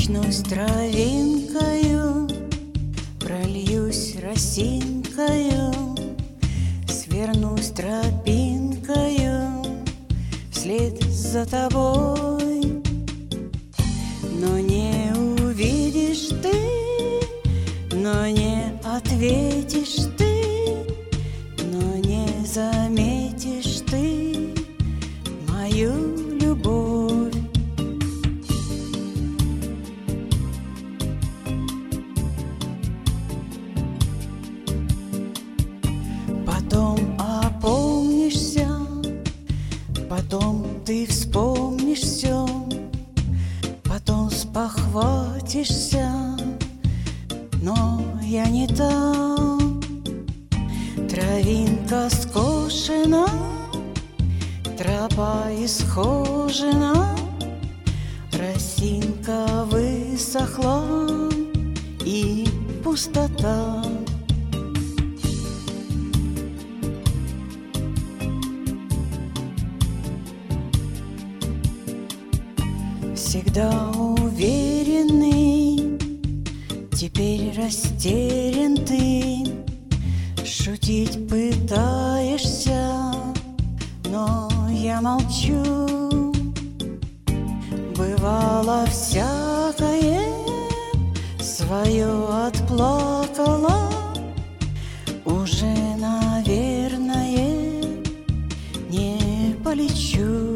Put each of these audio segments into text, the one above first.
Очнусь травинкою, прольюсь росинкою, свернусь тропинкою вслед за тобой. Но не увидишь ты, но не ответишь ты, но не заметишь ты мою любовь. Потом опомнишься, потом ты вспомнишь все, потом спохватишься, но я не там. Травинка скошена, тропа исхожена, росинка высохла и пустота. Всегда уверенный, теперь растерян ты. Шутить пытаешься, но я молчу. Бывало всякое, свое отплакала. Уже, наверное, не полечу.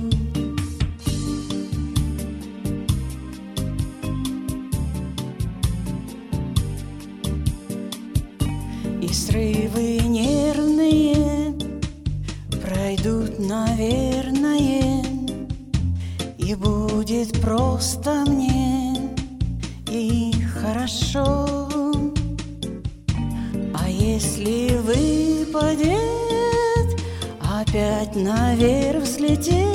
И срывы нервные пройдут, наверное, и будет просто мне и хорошо. А если выпадет опять наверх взлететь,